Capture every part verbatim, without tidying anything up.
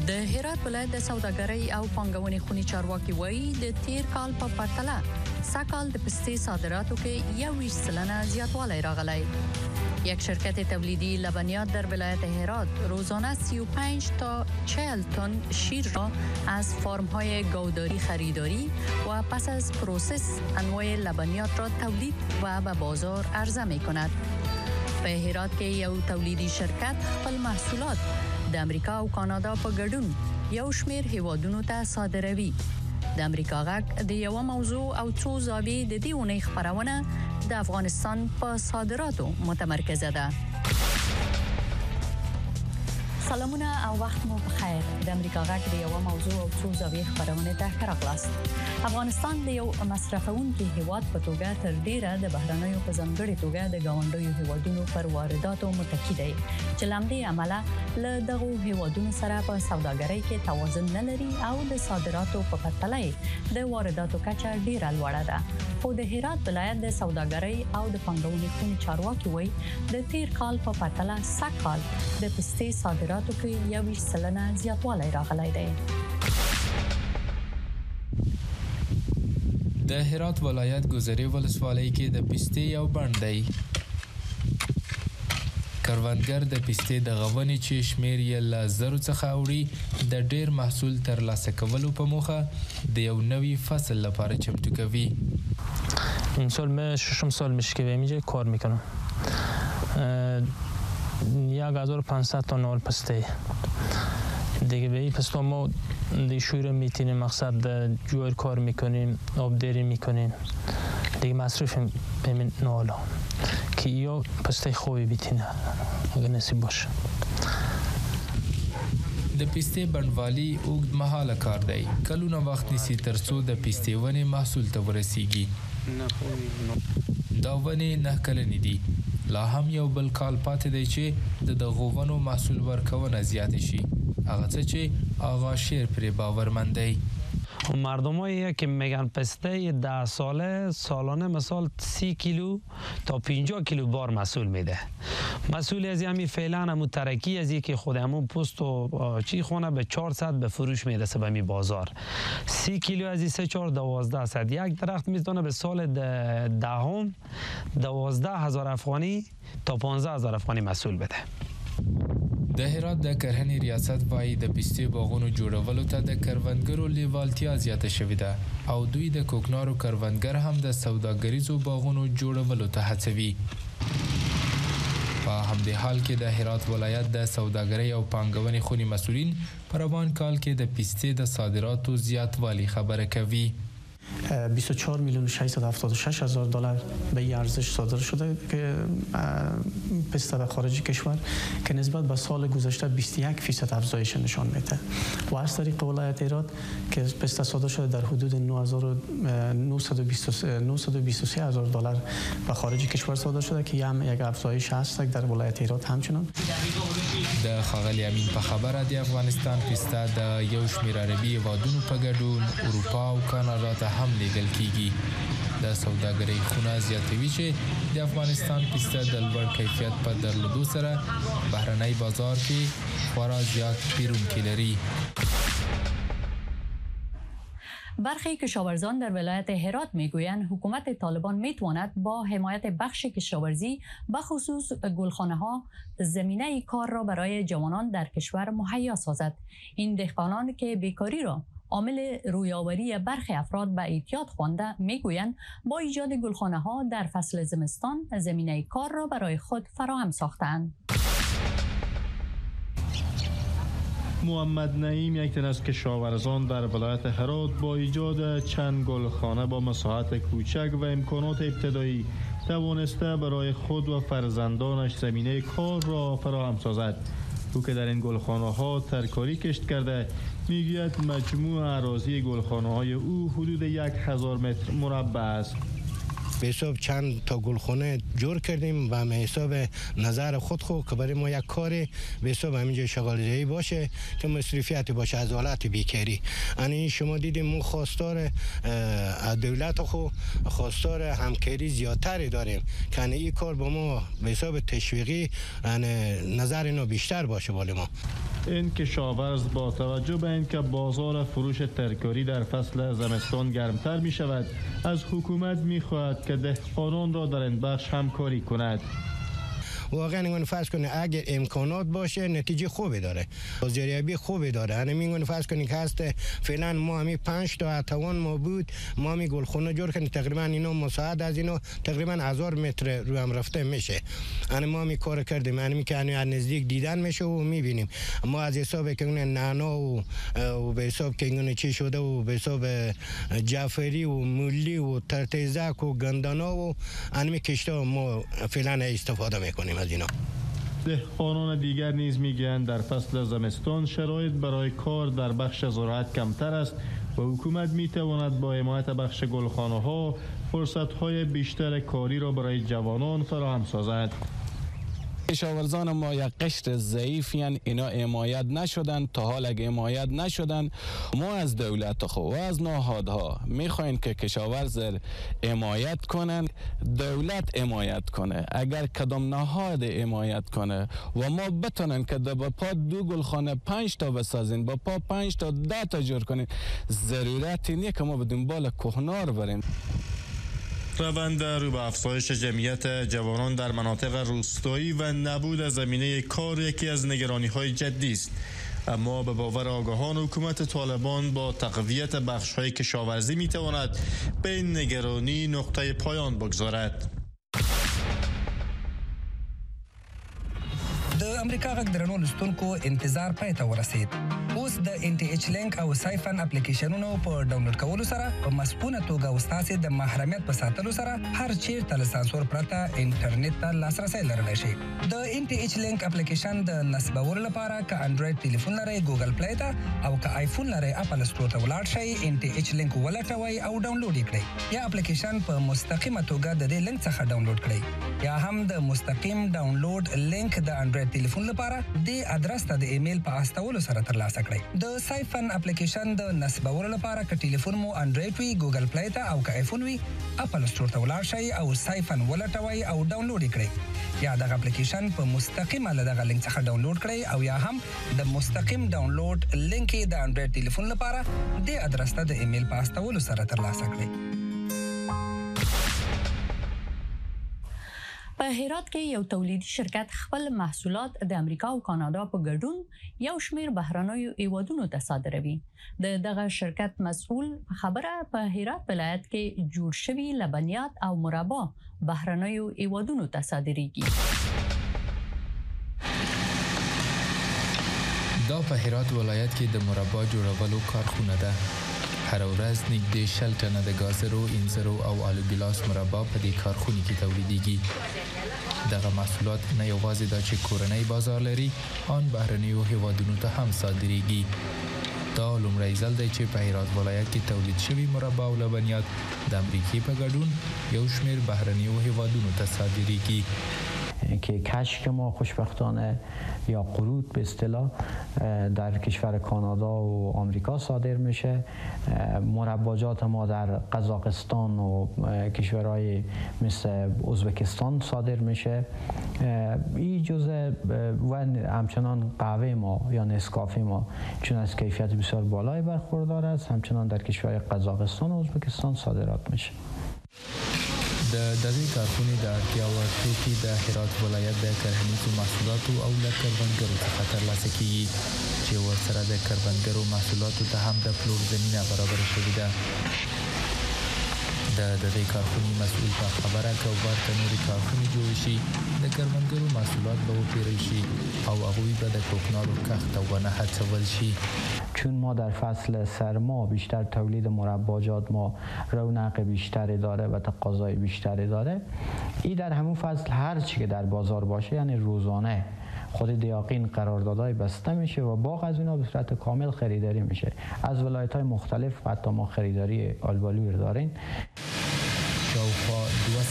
د هرات ولایت د سوداګرۍ او پانګونې خونی چارواکي وایي د تیر کال په پرتله سږکال د پستې صادراتو کې یوویشت سلنه زیاتوالی راغلی. یک شرکت تولیدی لبنیات در ولایت هرات روزانه سی و پنج تا چهل تن شیر را از فارم‌های گاوداری خریداری و پس از پروسس انواع لبنیات را تولید و به بازار عرضه می‌کند. په هرات کې یو تولیدي شرکت خپل محصولات د امریکا او کانادا په ګډون یو شمېر هیوادونو ته صادروي. د امریکا غږ د یو موضوع او څو زاویې د دې اونۍ خبرونه د افغانستان په صادراتو متمرکزه ده. سلامونه او وخت مو بخیر. د امریکا غږ د یو موضوع او څو زاویې خبرونه ته ښه راغلاست. افغانستان د یو مصرفونکي هیواد په توګه تر ډیره د بهرنیو په ځانګړي توګه د ګاونډیو هیوادونو پر وارداتو متکی دی چې له همدې امله له دغو هیوادونو سره په سوداګرۍ کې توازن نه لري او د صادراتو په پرتله د وارداتو کچه ډیره لوړه ده. خو د هرات ولایت د سوداګرۍ او د پانګونې خونی چارواکي وایي د تیر کال په پرتله سږکال د پستې صادراتو کې یوویشت سلنه زیاتوالی راغلی دی. د هرات ولایت ګذرې ولسوالۍ کې د پستې یو بڼ دی. کروندګر د پستې د غونې چې شمیر یې له زرو څخه اوړي د ډیر محصول ترلاسه کولو په موخه د یو نوي فصل لپاره چمتو کوي. این سال من ششم سال میشه که به اینجا کار میکنم. یک هزار و پانصد تا نال پسته دیگه به این پسته ما دیگه شوی رو میتینیم، مقصد جوار کار میکنیم، آبداری میکنیم دیگه مصرف همین نالا که یا پسته خوبی بیتینه اگر نصیب باشه. د پستې بڼوالي اوږد مهاله کار دی. کلونه وخت نیسي تر څو د پستې ونې محصول ته ورسیږي. دا ونې نه کلنې دي. لا هم یو بل کال پاتې دی چې د دغو ونو محصول ورکونه زیات شي. هغه څه چې آقا شیر پرې باورمند دی. مردمایی که میگن پسته ده ساله سالانه مثال سی کیلو تا پنجاه کیلو بار محصول میده. محصول از همین فعلا همون ترکی از که خود همون پست و چی خونه به چهارصد به فروش میرسه به می بازار. سی کیلو از این سه چهار دوازده صد یک درخت میتونه به سال دهم دوازده هزار افغانی تا پانزده هزار افغانی محصول بده. د هرات د کرهنې ریاست وایي د پستې باغونو جوړولو ته د کروندګرو لیوالتیا زیاته شوې ده او دوی د کوکنارو کروندګر هم د سوداګریزو باغونو جوړولو ته هڅوي. په همدې حال کې د هرات ولایت د سوداګرۍ او پانګونې خونی مسؤلین په روان کال کې د پستې د صادراتو زیاتوالی خبره کوي. بیست و چهار میلیون و ششصد و هفتاد و شش هزار دلار به این ارزش صادر شده که پسته به خارج کشور که نسبت به سال گذشته بیست و یک فیصد افزایش نشان میده و از طریق ولایت هرات که پسته صادر شده در حدود نهصد و بیست و سه هزار دلار به خارج کشور صادر شده که هم یک افزایش هست در ولایت هرات. همچنان د ښاغلي امین په خبره د افغانستان پسته د یو شمېر عربي هیوادونو په ګډون اروپا او کاناډا ته هم لیږل کیږي. د سوداګرۍ خونه زیاتوي چې د افغانستان پسته د لوړ کیفیت په درلودو سره بهرنی بازار کې خورا زیات پیرونکي لري. برخی کشاورزان در ولایت هرات میگویند حکومت طالبان میتواند با حمایت بخش کشاورزی بخصوص گلخانه ها زمینه کار را برای جوانان در کشور مهیا سازد. این دهقانان که بیکاری را عامل رویاوری برخی افراد به اعتیاد خوانده میگویند با ایجاد گلخانه ها در فصل زمستان زمینه کار را برای خود فراهم ساختند. محمد نعیم یک تن از کشاورزان در ولایت هرات با ایجاد چند گلخانه با مساحت کوچک و امکانات ابتدایی توانسته برای خود و فرزندانش زمینه کار را فراهم سازد. او که در این گلخانه ها ترکاری کشت کرده میگوید مجموع اراضی گلخانه های او حدود یک هزار متر مربع است. به حساب چند تا گلخانه جور کردیم و به حساب نظر خود خو که برای ما یک کار به حساب همینجا شغال‌دهی باشه که مصرفیت باشه از حالت بیکاری. یعنی شما دیدیم ما خواستار دولت خو خواستار همکاری زیادتری داریم که این کار با ما به حساب تشویقی نظر اینا بیشتر باشه بالا ما. این کشاورز با توجه به اینکه بازار فروش ترکاری در فصل زمستان گرمتر می شود، از حکومت می خواهد که دهقانان را در این بخش همکاری کند. واقعا اینگونه فرض کنید اگر امکانات باشه نتیجه خوبی داره، بازاریابی خوبی داره. یعنی میگن فرض کنید که هست فعلا ما همین پنج تا اتوان ما بود، ما می گلخونه جور کنیم تقریبا اینا مساعد از اینا تقریبا هزار متر رو هم رفته میشه. یعنی ما می کار کردیم، یعنی که از نزدیک دیدن میشه و میبینیم. ما از حساب که اون نعنا و و به حساب که اینگونه چی شده و به حساب جعفری و مولی و ترتیزک و گندنا و انمی کشتا ما فعلا استفاده میکنیم. دهقانان دیگر نیز میگویند در فصل زمستان شرایط برای کار در بخش زراعت کمتر است و حکومت میتواند با حمایت بخش گلخانه ها فرصت های بیشتر کاری را برای جوانان فراهم سازد. کشاورزان ما یک قشر ضعیفین، اینا حمایت نشدن. تا حال اگه حمایت نشدن ما از دولت خو و از نهادها میخواین که کشاورز حمایت کنن، دولت حمایت کنه. اگر کدام نهاد حمایت کنه و ما بتونن که با پا دو گلخانه پنج تا بسازین، با پا پنج تا ده تا جور کنین، ضرورتی نیست که ما به دنبال کهنار بریم. روند رو به افزایش جمعیت جوانان در مناطق روستایی و نبود زمینه کار یکی از نگرانی‌های جدی است. اما به باور آگاهان حکومت طالبان با تقویت بخش‌های کشاورزی می‌تواند به این نگرانی نقطه پایان بگذارد. د امریکا غږ درنو لستونکو انتظار پای ته ورسید. اوس د ان ټي ایچ لینک او سایفن اپلیکیشنونو په ډاونلوډ کولو سره په مسپونه توګه وستاسې د محرمیت په ساتلو سره هر چیرته له سانسور پرته انټرنیټ ته لاسرسی لرلی شي. د ان ټي ایچ لینک اپلیکیشن د نصبولو لپاره که انډراید ټلیفون لرئ ګوګل پلی ته او که آیفون لرئ اپل سټور ته ولاړ شئ، ان ټي ایچ لینک ولټوئ او ډاونلوډ یې کړئ، یا اپلیکیشن په مستقیمه توګه د دې لینک څخه ډاونلوډ کړئ، یا هم د مستقیم ډاونلوډ لینک د انډراید ټلیفون لپاره د ادرس ته د ایمیل په استولو سره ترلاسه کړئ. د سایفن اپلیکیشن د نصبولو لپاره که ټلیفون مو انډراید وي ګوګل پلی ته او که آیفون وي اپل سټور ته ولاړ شئ او سایفن ولټوئ او ډاونلوډ یې کړئ، یا دغه اپلیکیشن په مستقیمه له دغه لینک څخه ډاونلوډ کړئ او یا هم د مستقیم ډاونلوډ لینک د انډراید ټلیفون لپاره د ادرس ته د ایمیل په استولو سره ترلاسه کړئ. په هرات کې یو تولیدي شرکت خپل محصولات د امریکا او کاناډا په ګډون یو شمېر بهرنیو هیوادونو ته صادروي. د دغه شرکت مسؤل خبره په هرات ولایت کې جوړ شوي لبنیات او مربا بهرنیو هیوادونو ته صادریږي. دا په هرات ولایت کې د مربا جوړولو کارخونه ده. هر ورځ نږدې شل ټنه د گازرو، انځرو او آلو ګیلاس مربا په دې کارخونه کې تولیدېږي. دغه محصولات نه یوازې دا چې کورنۍ بازار لري، آن بهرنیو هیوادونو ته هم صادریږي. دا لومړی ځل دی چې په هرات ولایت کې تولید شوي مربا او لبنیات د امریکې په ګډون یو شمېر بهرنیو هیوادونو ته صادریږي. که کشک ما خوشبختانه یا قروض به اصطلاح در کشور کانادا و آمریکا صادر میشه، مرباجات ما در قزاقستان و کشورهای مثل ازبکستان صادر میشه. این جزء و همچنان قهوه ما یا نسکافه ما چون از کیفیت بسیار بالای برخوردار است، همچنان در کشورهای قزاقستان و ازبکستان صادرات میشه. د دغې کارخونې د اړتیا وړ توکي د هرات ولایت د کرهنیزو محصولاتو او له کروندګرو څخه ترلاسه کیږي چې ورسره د کروندګرو محصولاتو ته هم د پلور زمینه برابره شوې ده. د دغې کارخونې مسؤل په خبره که ورته نورې کارخونې جوړې شي د کروندګرو محصولات به وپېرل شي او هغوی به د کوکنارو کښت او ونه هڅول شي. چون ما در فصل سرما بیشتر تولید مرباجات ما رونق بیشتری داره و تقاضای بیشتری داره، این در همون فصل هر چی که در بازار باشه یعنی روزانه خود دیاقین قراردادهای بسته میشه و باغ از اینا به صورت کامل خریداری میشه. از ولایت‌های مختلف حتی ما خریداری آلبالویر داریم. شاوخوا دوه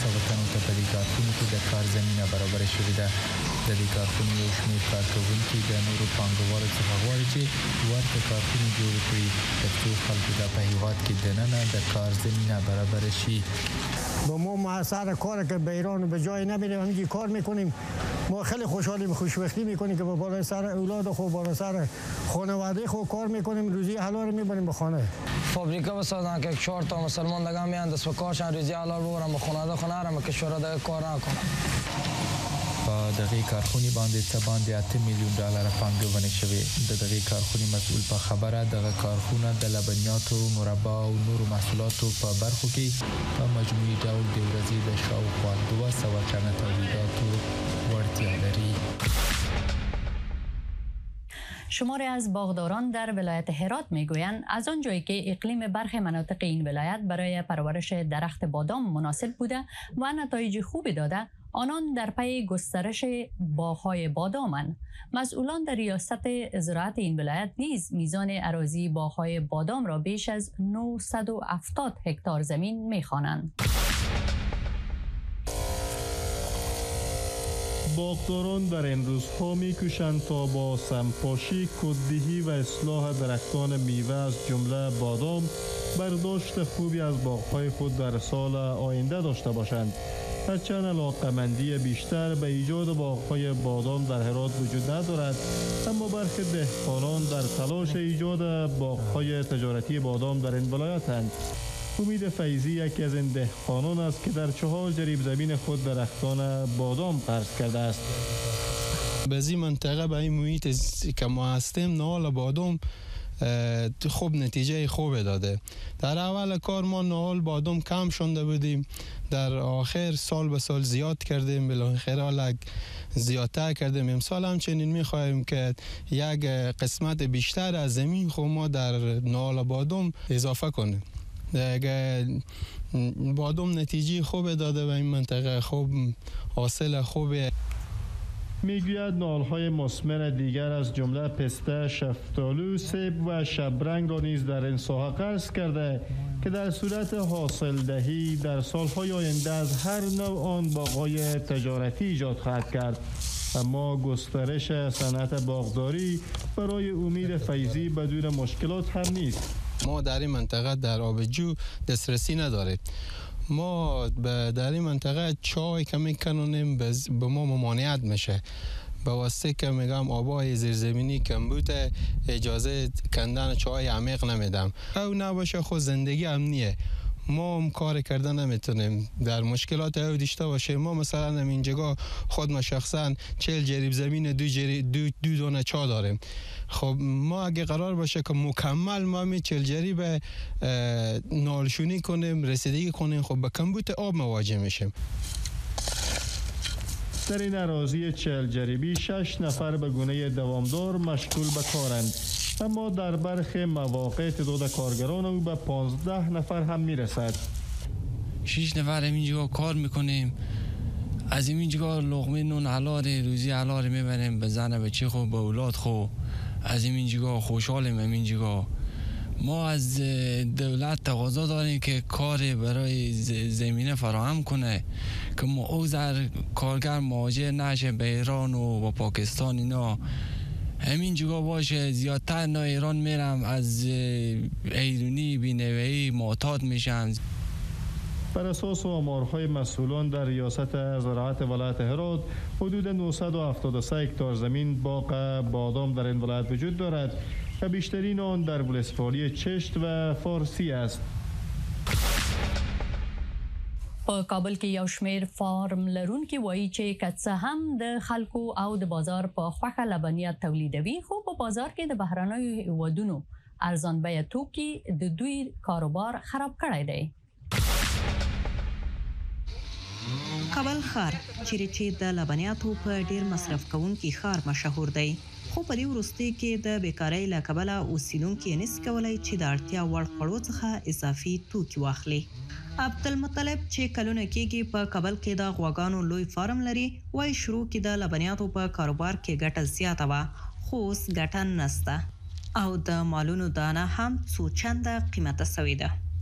په دې کارخونو کې د کار زمینه برابره شوې ده. د دې کارخونو یو شمېر کارکوونکي د نورو پانګوالو څخه غواړي چې ورته کارخونې جوړې کړي ترڅو خلکو ته په هېواد کې دننه د کار زمینه برابره شي. با ما سر کار که به ایران به جای نمیریم، همینجوری کار میکنیم. ما خیلی خوشحالیم، خوشبختی میکنیم که با بالا سر اولاد خود، بالا سر خانواده خود کار میکنیم، روزی حلال رو میبریم به خانه. فابریکا بسازن که چهار تا مسلمان دیگه میان دست به کارشان، روزی حلال ببرن به خانواده خونه هرم کشورا دیگه کار نکنن. په دغه کارخونې باندې څه باندې اته میلیون ډالر پانګونه شوې. د دغه کارخونې مسؤل په خبره دغه کارخونه د لبنیاتو، مربا او نورو محصولاتو په برخو کې په مجموعي ډول د ورځې د شاوخوا دوه سوه ټنه تولیداتو وړتیا لري. شماری از باغداران در ولایت هرات میگویند از آنجایی که اقلیم برخی مناطق این ولایت برای پرورش درخت بادام مناسب بوده و نتایج خوبی داده، آنان در پی گسترش باغ‌های بادامند. مسئولان در ریاست زراعت این ولایت نیز میزان اراضی باغ‌های بادام را بیش از نهصد و هفتاد هکتار زمین می‌خوانند. باغداران در این روزها می‌کوشند تا با سمپاشی، کوددهی و اصلاح درختان میوه از جمله بادام برداشت خوبی از باغ‌های خود در سال آینده داشته باشند. هرچند علاقه‌مندی بیشتر به ایجاد باغ‌های بادام در هرات وجود ندارد، اما برخی دهقانان در تلاش ایجاد باغ‌های تجارتی بادام در این ولایتند. امید فیضی یکی از این دهقانان است که در چهار جریب زمین خود درختان بادام قرض کرده است. به این منطقه به این محیط که ما هستیم نهال بادام خوب نتیجه خوب داده. در اول کار ما نهال بادام کم شونده بودیم، در آخر سال به سال زیاد کردیم، بالاخره زیادتر کردیم. امسال همچنین می‌خواهیم که یک قسمت بیشتر از زمین خود ما در نهال بادام اضافه کنیم. اگر بادام نتیجه خوب داده و این منطقه خوب حاصل خوبه. میگوید نالهای مثمر دیگر از جمله پسته، شفتالو، سیب و شبرنگ را نیز در این ساحه قرض کرده که در صورت حاصل دهی در سالهای آینده از هر نوع آن باغ‌های تجارتی ایجاد خواهد کرد. اما گسترش صنعت باغداری برای امید فیضی بدون مشکلات هم نیست. ما در این منطقه در آبجو دسترسی نداریم. ما در این منطقه چای که میکنونیم به ما ممانعت میشه، به واسطه که میگم آبای زیرزمینی کم بوده، اجازه کندن چای عمیق نمیدم. او نباشه خود زندگی امنیه، ما هم کار کردن نمیتونیم، در مشکلات او داشته باشه. ما مثلا اینجا خود ما شخصا چهل جریب زمین دو, جری دو, دو دونه چا داریم. خب ما اگه قرار باشه که مکمل ما می چهل جریب نالشونی کنیم، رسیدگی کنیم، خب به کمبود آب مواجه میشیم. در این اراضی چهل جریبی شش نفر به گونه دوامدار مشغول به کارند، اما در برخی مواقع تعداد کارگران او به پانزده نفر هم میرسد. شش نفر اینجا کار میکنیم، از اینجا لقمه نون حلال روزی حلال میبریم به زن بچه خو، به اولاد خو. از اینجا خوشحالیم. اینجا ما از دولت تقاضا داریم که کار برای زمینه فراهم کنه که ما او در کارگر مواجه نشه به ایران و با پاکستان. اینا همین جگا باشه. زیادتر نا ایران میرم، از ایرانی بینوایی معتاد میشن. بر اساس آمارهای مسئولان در ریاست زراعت ولایت هرات حدود نهصد و هفتاد و سه هکتار زمین باغ بادام در این ولایت وجود دارد و بیشترین آن در ولسوالی چشت و فارسی است. په کابل کې یو شمیر فارم لرونکي وایي چې که څه هم د خلکو او د بازار په خوښه لبنیات تولیدوي، خو په بازار کې د بهرنیو هیوادونو ارزان بیه توکي د دوی کاروبار خراب کړی دی. کابل ښار چیرې چې د لبنیاتو په ډیر مصرف کوونکي ښار مشهور دی، خو په دې وروستي کې د بیکارۍ له کبله اوسیدونکي نس کولای چې د اړتیا وړ خوړو څخه اضافي توکي واخلي. عبدالمطلب چې کلونه کېږي په کابل کې د غواګانو لوی فارم لري، وایي شروع کې د لبنیاتو په کاروبار کې ګټه زیاته وه، خو اوس ګټه نسته او د مالونو دانه هم څو چنده قیمته سوې ده.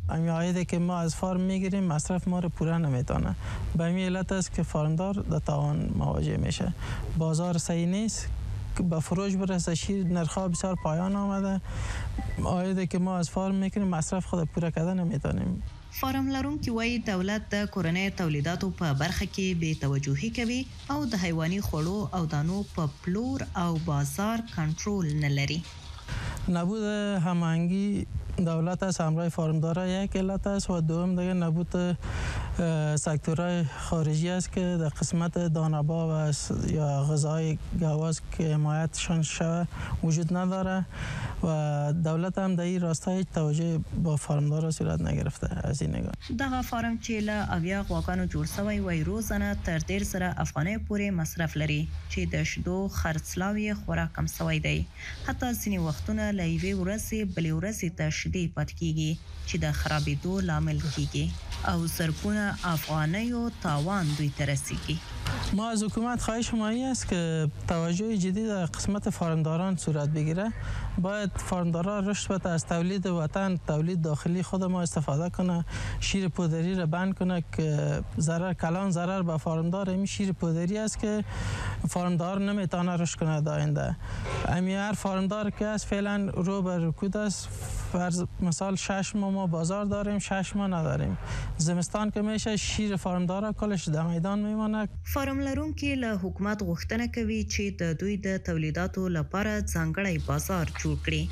امی عایدی که ما از فارم میگیریم مصرف ما رو پوره نمیتونه. به این علت است که فارمدار در تاوان مواجه میشه. بازار صحیح نیست که به فروش برسه، شیر نرخ‌ها بسیار پایان آمده. عایدی که ما از فارم میکنیم مصرف خود پوره کردن نمیتونیم. فارم لرونکي وایي دولت د کورنۍ تولیداتو په برخه کې بې توجهي کوي او د حیواني خوړو او دانو په پلور او بازار کنټرول نه لري. نبود هماهنگی دولت است همراه فارمدارا یک علت است و دوم دیگه نبود سکتورهای خارجی است که در قسمت دانه‌با و یا غذای گواز که حمایتشان شود وجود نداره و دولت هم در این راستا هیچ توجه با فارمدارا صورت نگرفته. از این نگاه دغه فارم چې له اویا غواګانو جوړ شوی وای روزانه تر ډیر سره افغانۍ پورې مصرف لري چې د شیدو خرڅلاو خورا کم شوی دی. حتی ځینې وختونه له یوې ورځې بلې ورځې ته شیدې پاتې کیږي چې د خرابېدو لامل کیږي او زرګونه افغانیو تاوان دوی ته رسیږي. ما از حکومت خواهش ما این است که توجه جدی در قسمت فارمداران صورت بگیره. باید فارمداران رشد بده، از تولید وطن، تولید داخلی خود ما استفاده کنه، شیر پودری را بند کنه که ضرر کلان ضرر به فارمدار. این شیر پودری است که فارمدار نمیتونه رشد کنه در آینده. امی هر فارمدار که است فعلا رو به رکود است. فرض مثال شش ماه ما بازار داریم، شش ماه نداریم. زمستان که میشه شیر فارمدار کلش در میدان میمونه. فارم لرونکي له حکومت غوښتنه کوي چې د دوی د تولیداتو لپاره ځانګړی بازار جوړ کړي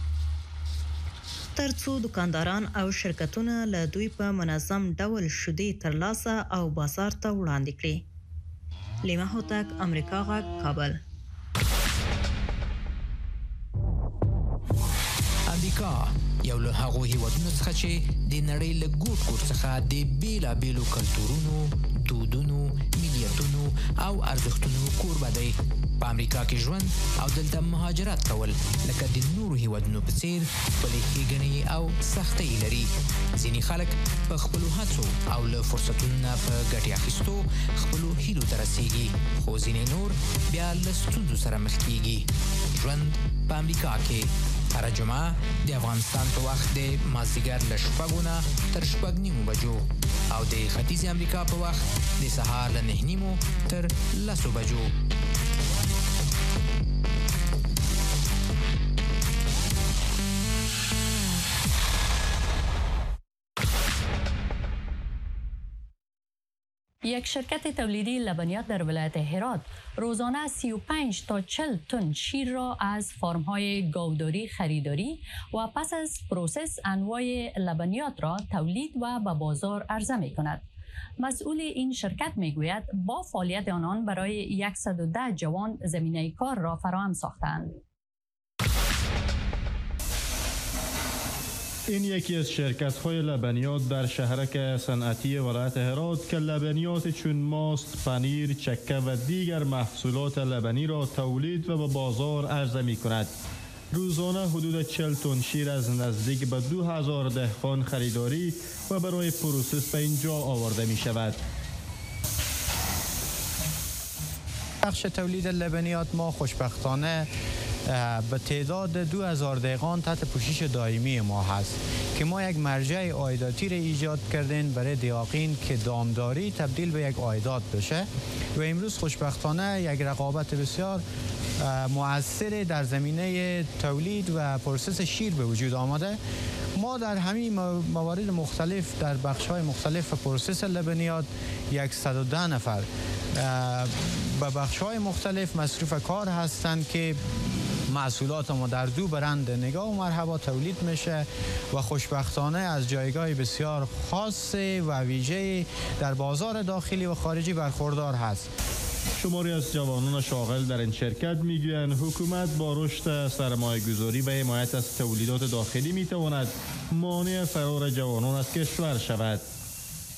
ترڅو دکانداران او شرکتونه له دوی په منظم ډول شیدې ترلاسه او بازار ته وړاندې کړي. لیما هوتک، امریکا غږ، کابل. امریکا یو له هغو هیوادونو څخه چې د نړۍ له ګوټ ګوټ څخه د بیلابیلو کلتورونو، دودونو، ملیتونو او ارزښتونو کوربه دی. په امریکا کې ژوند او دلته مهاجرت کول لکه د نورو هیوادونو په څیر خپلې ښېګڼې او سختۍ لري. ځینې خلک په خپلو هڅو او له فرصتونو نه په ګټې اخیستو خپلو هیلو ته رسیږي، خو ځینې نور بیا له ستونزو سره مخ کیږي. ژوند په امریکا کې هر جمعه د افغانستان په وخت د مازدیګر له شپږو نه تر شپږ نیمو بجو او د ختیځې امریکا په وخت د سهار له نهه نیمو تر لسو بجو. یک شرکت تولیدی لبنیات در ولایت هرات روزانه سی و پنج تا چهل تن شیر را از فارم‌های گاوداری خریداری و پس از پروسس انواع لبنیات را تولید و به بازار عرضه می‌کند. مسئول این شرکت میگوید با فعالیت آنان برای صد و ده جوان زمینه کار را فراهم ساختند. این یکی از شرکت‌های لبنیات در شهرک صنعتی ولایت هرات که لبنیات چون ماست، پنیر، چکه و دیگر محصولات لبنی را تولید و به بازار عرضه می‌کند. روزانه حدود چهل تن شیر از نزدیک به دو هزار دهقان خریداری و برای پروسس به اینجا آورده می‌شود. بخش تولید لبنیات ما خوشبختانه به تعداد دو هزار دهقان تحت پوشش دائمی ما هست که ما یک مرجع عایداتی را ایجاد کردیم برای دهقان که دامداری تبدیل به یک عایدات بشه و امروز خوشبختانه یک رقابت بسیار مؤثر در زمینه تولید و پروسس شیر به وجود آمده. ما در همین موارد مختلف در بخش‌های مختلف پروسس لبنیات صد و ده نفر به بخش‌های مختلف مصروف کار هستند که محصولات ما در دو برند نگاه و مرحبا تولید میشه و خوشبختانه از جایگاه بسیار خاص و ویژه در بازار داخلی و خارجی برخوردار هست. شماری از جوانان شاغل در این شرکت میگویند حکومت با رشد سرمایه گذاری و حمایت از تولیدات داخلی میتواند مانع فرار جوانان از کشور شود. ما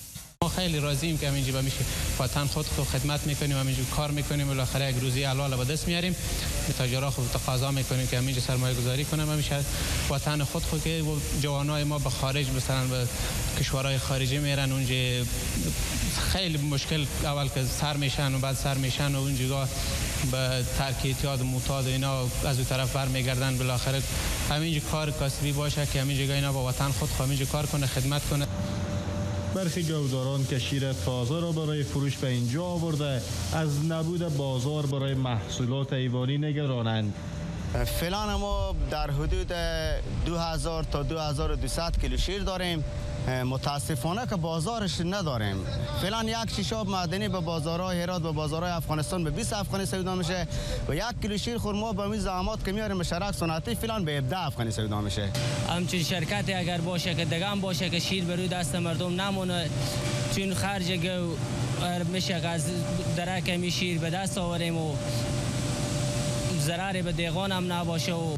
خیلی راضییم که همینجا به میشه وطن خود خود خدمت میکنیم، همینجا کار میکنیم، بالاخره یک روزی حلال به دست میاریم. تاجرها خود تقاضا میکنیم که همینجا سرمایه گذاری کنیم، همیشه وطن خود خود که جوانای ما به خارج مثلا به کشورهای خارجی میرن، اونجا خیلی مشکل اول که سر میشن و بعد سر میشن و اونجا به ترک اعتیاد معتاد اینا از اون طرف برمیگردن. بالاخره همینجا کار کسبی باشه که همینجا اینا با وطن خود همینجا کار کنه، خدمت کنه. برخی گوداران که شیر تازه را برای فروش به اینجا آورده از نبود بازار برای محصولات حیوانی نگرانند. فعلا ما در حدود دو هزار تا دو هزار و دویست کیلو شیر داریم. متاسفانه که بازارش نداریم. فعلا یک شیشاب معدنی به بازارهای هرات و بازارهای افغانستان به بیست افغانی سودا میشه و یک کیلو شیر خرما به این زحمات که میاریم به شرک صنعتی فعلا به هفده افغانی سودا میشه. همچنین شرکتی اگر باشه که دگم باشه که شیر بروی دست مردم نمونه، چون خرج گو میشه از درک می شیر به دست آوریم و ضرر به دیگان هم نباشه. و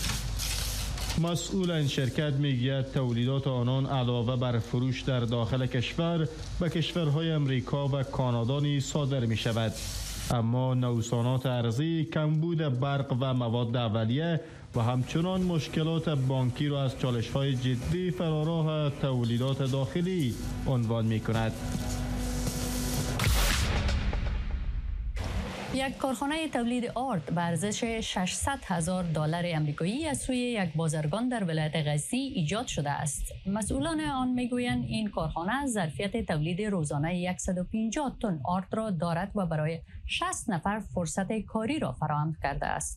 مسئول این شرکت میگوید تولیدات آنان علاوه بر فروش در داخل کشور به کشورهای امریکا و کانادا نیز صادر می شود، اما نوسانات ارزی، کمبود برق و مواد اولیه و همچنان مشکلات بانکی را از چالش‌های جدی فراراه تولیدات داخلی عنوان می کند. یک کارخانه تولید آرد به ارزش ششصد هزار دلار آمریکایی از سوی یک بازرگان در ولایت غزنی ایجاد شده است. مسئولان آن میگویند این کارخانه ظرفیت تولید روزانه صد و پنجاه تن آرد را دارد و برای شصت نفر فرصت کاری را فراهم کرده است.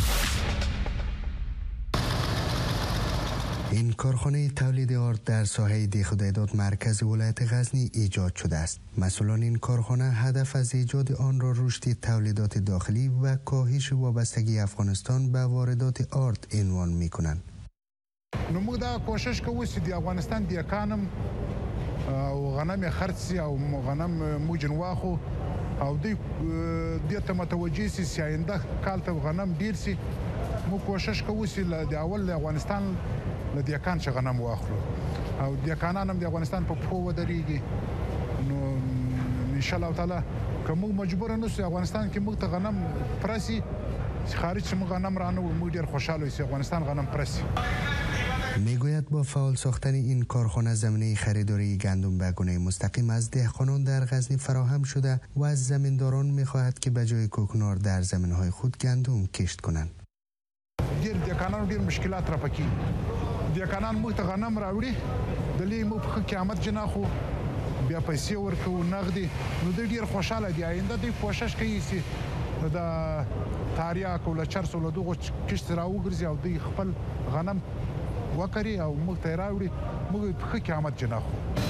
این کارخانه تولید آرد در ساحه دیخدایداد مرکز ولایت غزنی ایجاد شده است. مسئولان این کارخانه هدف از ایجاد آن را رشد تولیدات داخلی و کاهش وابستگی افغانستان به واردات آرد عنوان می‌کنند. نو موږ دا کوشش کوو چې د افغانستان د اکانم او غنم خرڅي او غنم موجن واخو او د دې ته متوجي سي ساينده کال ته غنم ډیر سي. مو کوشش کوو چې د اول افغانستان له دې کان چې غنم واخلو او د کانان هم د افغانستان په پخو ودرېږي. نو ان شاء الله تعالی کوم مجبور نه سي افغانستان کې موږ ته غنم پرسي خارج چې موږ غنم رانه موږ ډیر خوشاله سي افغانستان غنم پرسي. میگوید با فعال ساختن این کارخانه زمینه خریداری گندم به گونه مستقیم از دهقانان در غزنی فراهم شده و از زمینداران میخواهد که به جای کوکنار در زمینهای خود گندم کشت کنند. دیر دهقانان ډیر مشکلات را پکې دهقانان موږ ته غنم راوړي دلې موږ په قیامت جناخو بیا پیسې ورکو نغدي نو دوی ډیر خوشاله دي. آینده دوی کوشش کوي چې د تاریاک او لچرس او دغه کشت راوګرځي او دوی خپل غنم وکړي او موږ ته راوړي موږ په قیامت جناخو.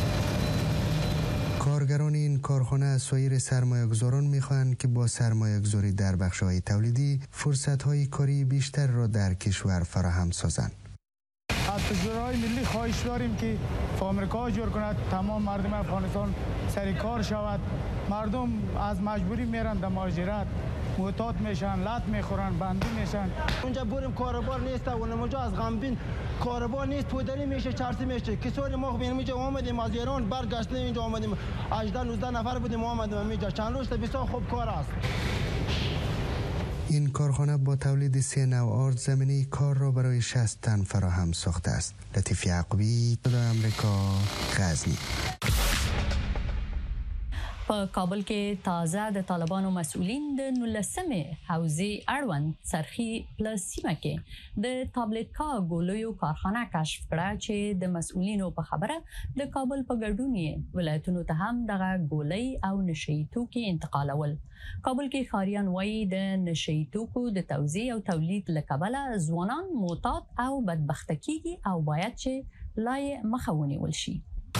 کارگران این کارخانه از سایر سرمایه‌گذاران می‌خواهند که با سرمایه‌گذاری در بخش‌های تولیدی فرصت‌های کاری بیشتر را در کشور فراهم سازند. از تجارهای ملی خواهش داریم که فابریکه‌ها جور کند، تمام مردم افغانستان سر کار شود. مردم از مجبوری میرن در مهاجرت، معتاد میشن، لط میخورن، بندی میشن. اونجا بریم کاربار نیست و اونجا از غمبین کاربار نیست، پودری میشه، چرسی میشه. کسانی ما ببینیم اینجا اومدیم از ایران برگشتیم اینجا اومدیم هجده نوزده نفر بودیم اومدیم اینجا چند روز بسیار خوب کار است. این کارخانه با تولید سه نوع آرد زمینه کار را برای شصت تن فراهم ساخته است. لطیف یعقوبی، صدای آمریکا، غزنی. په کابل کې تازه د طالبانو مسؤلین د نولسمې حوزې اړوند سرخی پلس سیمه کې د تابلیټکا ګولیو کارخانه کشف کړه چې د مسؤلینو په خبره د کابل په ګډون یې ولایتونو ته هم دغه ګولۍ او نشئی توکي انتقالول. کابل کې ښاریان وایي د نشئی توکو د توزیع او تولید له کبله ځوانان معتاد او بدبخته کیږي او باید چې لا یې مخه ونیول شي.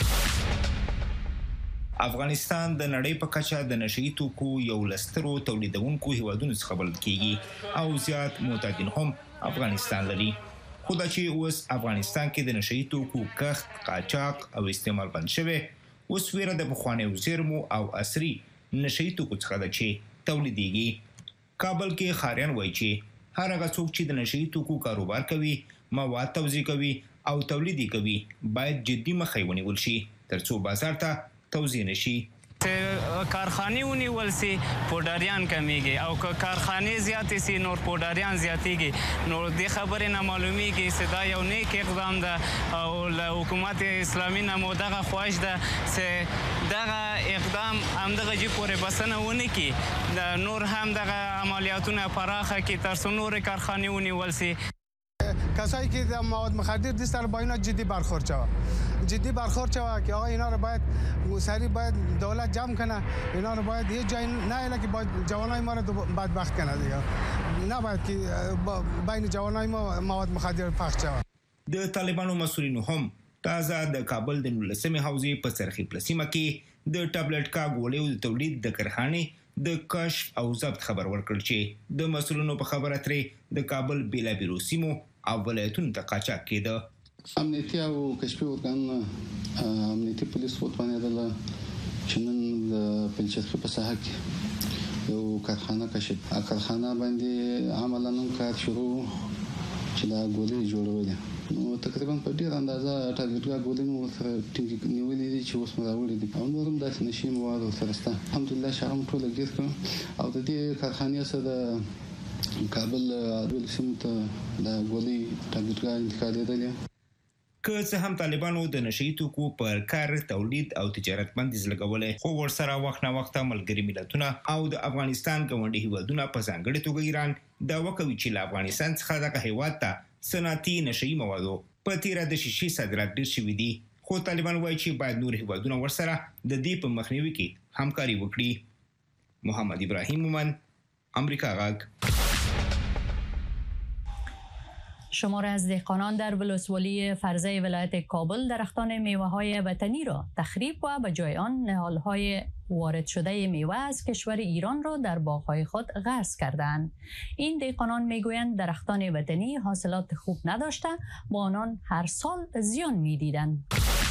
افغانستان د نړۍ په کچه د نشئی توکو یو لسترو تولیدونکو هیوادونو څخه بلل کیږي او زیات معتادین هم افغانستان لري. خو دا چې اوس افغانستان کې د نشئی توکو کښت، قاچاق او استعمال بند شوی، اوس ویره د پخوانیو زیرمو او عصري نشئی توکو څخه ده چې تولیدېږي. کابل کې ښاریان وایي چې هر هغه څوک چې د نشئی توکو کاروبار کوي، مواد توزیع کوي او تولید کوي باید جدي مخه ونیول شي ترڅو بازار ته توزیع نشي. کارخانې ونیول سي پوډریان کمیږي او که کارخانې زیاتې سي نور پوډریان زیاتېږي. نو دې خبرې نه معلومیږي چې دا یو نیک اقدام ده او له حکومت اسلامي نه مو دغه خواهش ده چې دغه اقدام همدغه جې پورې بسنه ونه کړي، نور هم دغه عملیاتونه پراخه کړي تر څو نورې کارخانې ونیول سي. کسایی که در مواد مخدر دستن با اینا جدی برخورد شود جدی برخورد شود که آقا اینا رو باید سریع باید دولت جمع کنه، اینا رو باید یه جای نه که باید جوانای ما رو بدبخت کنه دیگه، نباید که بین جوانای ما مواد مخدر پخش شود. د طالبانو مسؤلینو هم تازه د کابل د نولسمې حوزې په سرخی پلسیمه کې د ټابلیټکا ګولیو د تولید د کارخانې د کشف او ضبط خبر ورکړ چې د مسؤلینو په خبره ترې د کابل بیلابیلو سیمو او ولایتونو ته قاچاق کېده. امنیتي او کشفي ارګانونه امنیتي پولیس وتوانېدله چې نن د پنجشنبې په ساحه کې یو کارخانه کشف کارخانه باندې عملاً نن کار شروع چې دا ګولې جوړولې. نو تقریبا په ډیر اندازه ټارګټ ګولې مو سره ټینګ نیولې دي چې اوس مو راوړې دي او نور هم داسې نشي مواد سره شته. الحمدلله شغم ټول ګیر کړ او د دې کارخانې سره د کابل اډول سیمه ته د ګولې ټارګټ انتقالېدلې. که څه هم طالبانو د نشئی توکو پر کار تولید او تجارت بندیز لګولې، خو ورسره وخت نه وخت ملګري ملتونه او د افغانستان ګاونډي هیوادونه په ځانګړي توګه ایران دا وکوي چې له افغانستان څخه دغه هیواد ته صنعتي نشئی موادو په تیره د شیشې صادرات ډېر شوي دي. خو طالبان وایي چې باید نور هیوادونه ورسره د دې په مخنیوي کې همکاري وکړي. محمد ابراهیم مومن، امریکا غږ. شمار از دهقانان در ولسوالی فرزه ولایت کابل درختان میوه‌های وطنی را تخریب و به جای آن نهال‌های وارد شده میوه از کشور ایران را در باغ‌های خود غرس کردند. این دهقانان میگویند درختان وطنی حاصلات خوب نداشته، با آنان هر سال زیان می‌دیدند.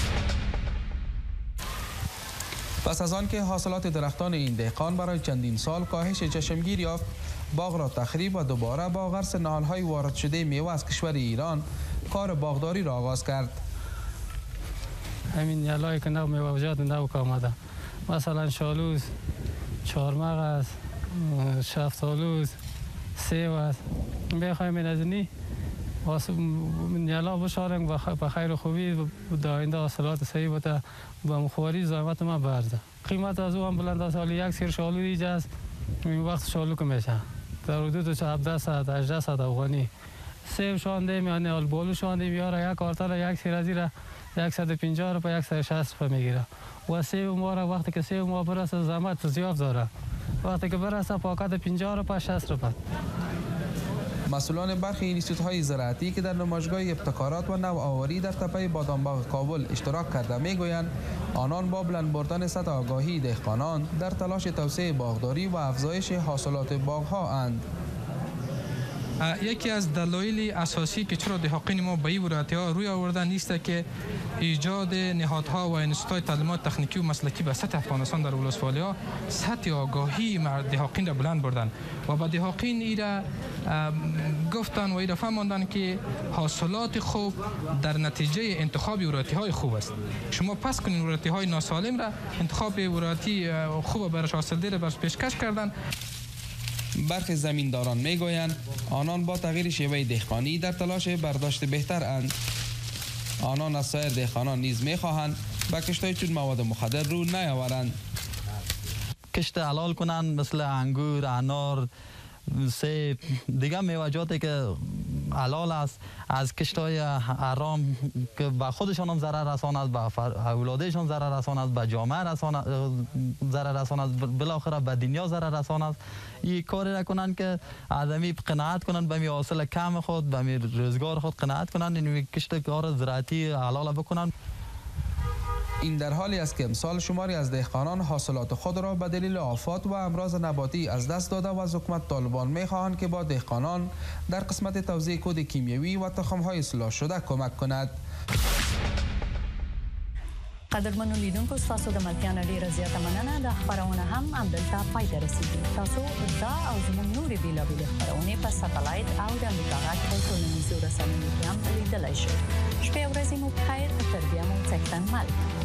پس از آن که حاصلات درختان این دهقان برای چندین سال کاهش چشمگیر یافت، باغ را تخریب و دوباره با غرس نهال‌های وارد شده میوه از کشور ایران کار باغداری را آغاز کرد. همین یلایی که نو میوه‌جات نو آمده، مثلا شالوز، چهارمغ است، شفتالوز، سیب است. بخوایم این از اینی یلا بشاریم به خیر و خوبی در آینده حاصلات صحیح بوده با مخواری زحمت ما برده. قیمت از او هم بلند است. حالی یک سیر شالو اینجا است، این وقت شالو که میشه در حدود هفده ساعت هجده ساعت افغانی. سیب شانده میانه البولو شانده میاره یک کارتر یک سیر از این صد و پنجاه روپیه صد و شصت روپیه میگیره و سیب ما را وقتی که سیب ما برسه زحمت زیاد داره، وقتی که برسه پاکت پنجاه روپیه شصت روپیه. مسئولان برخی اینستیتوت‌های زراعتی که در نمایشگاه ابتکارات و نوآوری در تپه بادامباغ کابل اشتراک کرده میگویند آنان با بلند بردن سطح آگاهی دهقانان در تلاش توسعه باغداری و افزایش حاصلات باغ‌ها اند. یکی از دلایل اساسی که چرا دهقان ما به این ورایتی‌ها روی آورده نیست که ایجاد نهادها و انستیتوت‌های تعلیمات تکنیکی و مسلکی به سطح افغانستان در ولسوالی‌ها سطح آگاهی دهقان را بلند بردن و به دهقان ایرا گفتن و ایرا فهماندن که حاصلات خوب در نتیجه انتخاب ورایتی‌های خوب است. شما پس کنین ورایتی‌های ناسالم را انتخاب ورایتی خوب برای حاصلدار برش پیشکش کردن. برخی زمینداران میگویند آنان با تغییر شیوه دهقانی در تلاش برداشت بهتر اند. آنان از سایر دهقانان نیز میخواهند به کشت‌های چون مواد مخدر رو نیاورند. کشت حلال کنند مثل انگور، انار، سیب، دیگه میوه‌جاتی که حلال است از کشت‌های حرام که به خودشان هم ضرر رساند، به اولادشان ضرر رساند، به جامعه رساند ضرر رساند، بالاخره به دنیا ضرر رساند. این کاری را کنند که آدمی قناعت کنند به می حاصل کم خود، به می روزگار خود قناعت کنند، این کشت کار زراعتی حلال بکنند. این در حالی است که امسال شماری از دهقانان حاصلات خود را به دلیل آفات و امراض نباتی از دست داده و از حکومت طالبان می‌خواهند که با دهقانان در قسمت توزیع کود کیمیایی و تخم‌های اصلاح شده کمک کند. قدرمنو لیدونکو، ستاسو د ملتیا نه ډیره زیاته مننه. د خبرونه هم همدلته پای ته رسیدي. تاسو دا او زموږ نورې بېلابېلې خبرونه په ساتلایت او د امریکا غږ په ټولنیزو رسنیو کې هم لیدلی شئ. شپې او ورځې مو بخیر، تر بیا مو څښتن مل.